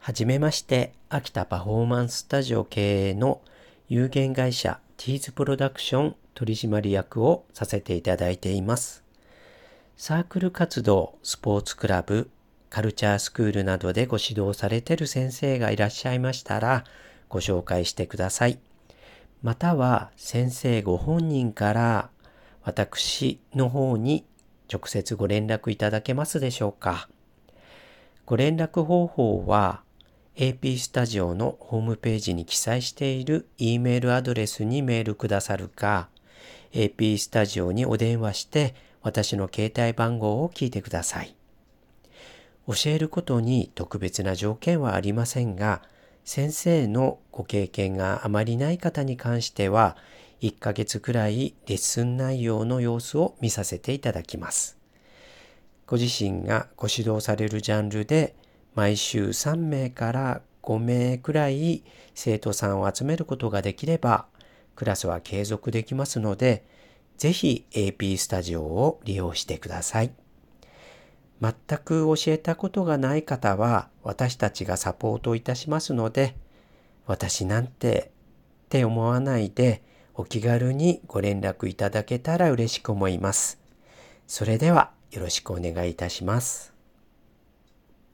はじめまして、秋田パフォーマンススタジオ経営の有限会社ティーズプロダクション取締役をさせていただいています。サークル活動、スポーツクラブ、カルチャースクールなどでご指導されている先生がいらっしゃいましたらご紹介してください。または先生ご本人から私の方に直接ご連絡いただけますでしょうか。ご連絡方法はAP スタジオのホームページに記載している E メールアドレスにメールくださるか、AP スタジオにお電話して私の携帯番号を聞いてください。教えることに特別な条件はありませんが、先生のご経験があまりない方に関しては、1ヶ月くらいレッスン内容の様子を見させていただきます。ご自身がご指導されるジャンルで毎週3名から5名くらい生徒さんを集めることができればクラスは継続できますので、ぜひ AP スタジオを利用してください。全く教えたことがない方は私たちがサポートいたしますので、私なんてって思わないでお気軽にご連絡いただけたら嬉しく思います。それではよろしくお願いいたします。